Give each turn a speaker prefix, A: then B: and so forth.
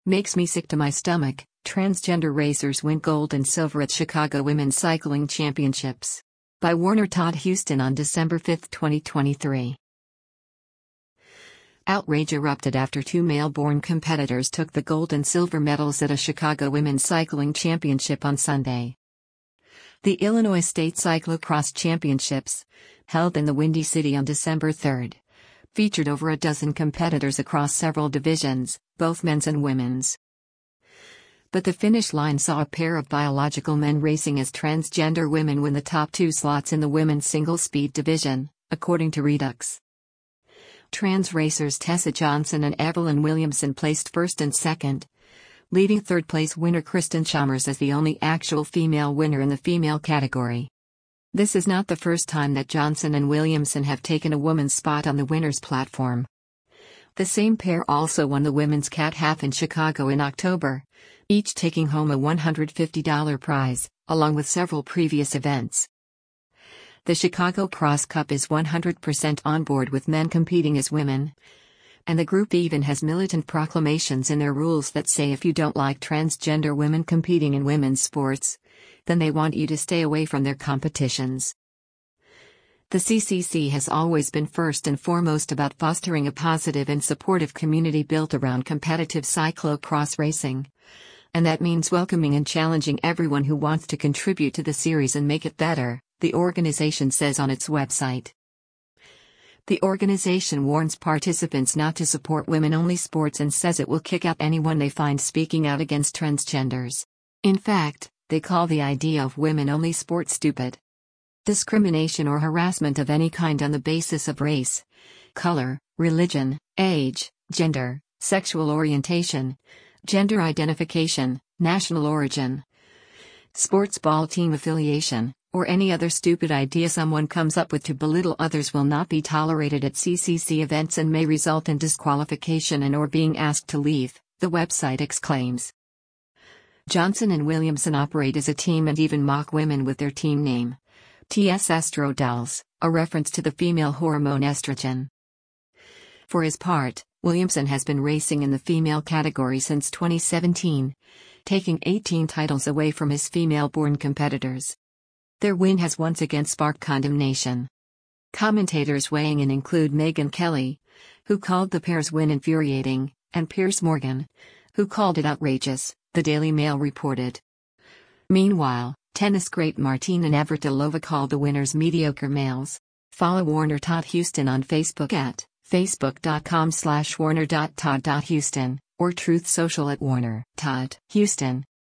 A: Makes me sick to my stomach. Transgender racers win gold and silver at Chicago Women's Cycling Championships. By Warner Todd Houston on December 5, 2023. Outrage erupted after two male-born competitors took the gold and silver medals at a Chicago Women's Cycling Championship on Sunday. The Illinois State Cyclocross Championships, held in the Windy City on December 3, featured over a dozen competitors across several divisions, both men's and women's. But the finish line saw a pair of biological men racing as transgender women win the top two slots in the women's single-speed division, according to Redux. Trans racers Tessa Johnson and Evelyn Williamson placed first and second, leaving third-place winner Kristen Chalmers as the only actual female winner in the female category. This is not the first time that Johnson and Williamson have taken a woman's spot on the winner's platform. The same pair also won the women's Cat Half in Chicago in October, each taking home a $150 prize, along with several previous events. The Chicago Cross Cup is 100% on board with men competing as women, and the group even has militant proclamations in their rules that say if you don't like transgender women competing in women's sports, then they want you to stay away from their competitions. The CCC has always been first and foremost about fostering a positive and supportive community built around competitive cyclocross racing. And that means welcoming and challenging everyone who wants to contribute to the series and make it better, the organization says on its website. The organization warns participants not to support women-only sports and says it will kick out anyone they find speaking out against transgenders. In fact, they call the idea of women-only sports stupid. Discrimination or harassment of any kind on the basis of race, color, religion, age, gender, sexual orientation, gender identification, national origin, sports ball team affiliation, or any other stupid idea someone comes up with to belittle others will not be tolerated at CCC events and may result in disqualification and/or being asked to leave, the website exclaims. Johnson and Williamson operate as a team and even mock women with their team name, TS Estrodels, a reference to the female hormone estrogen. For his part, Williamson has been racing in the female category since 2017, taking 18 titles away from his female-born competitors. Their win has once again sparked condemnation. Commentators weighing in include Megyn Kelly, who called the pair's win infuriating, and Piers Morgan, who called it outrageous, the Daily Mail reported. Meanwhile, tennis great Martina Navratilova called the winners mediocre males. Follow Warner Todd Houston on Facebook at facebook.com/warner.todd.houston, or Truth Social at Warner Todd Houston.